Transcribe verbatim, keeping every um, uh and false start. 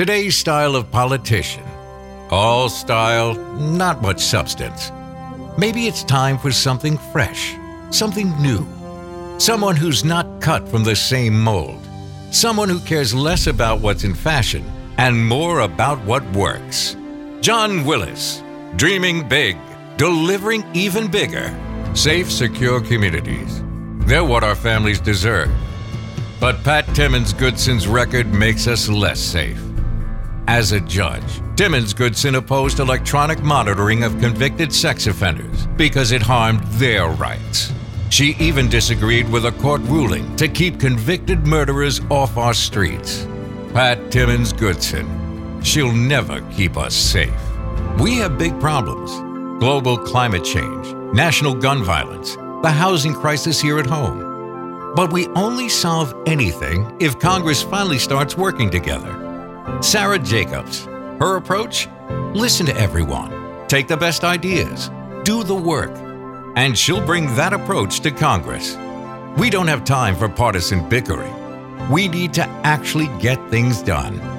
Today's style of politician. All style, not much substance. Maybe it's time for something fresh, something new. Someone who's not cut from the same mold. Someone who cares less about what's in fashion and more about what works. John Willis, dreaming big, delivering even bigger. Safe, secure communities. They're what our families deserve. But Pat Timmons Goodson's record makes us less safe. As a judge, Timmons Goodson opposed electronic monitoring of convicted sex offenders because it harmed their rights. She even disagreed with a court ruling to keep convicted murderers off our streets. Pat Timmons Goodson. She'll never keep us safe. We have big problems. Global climate change, national gun violence, the housing crisis here at home. But we only solve anything if Congress finally starts working together. Sarah Jacobs. Her approach? Listen to everyone. Take the best ideas. Do the work. And she'll bring that approach to Congress. We don't have time for partisan bickering. We need to actually get things done.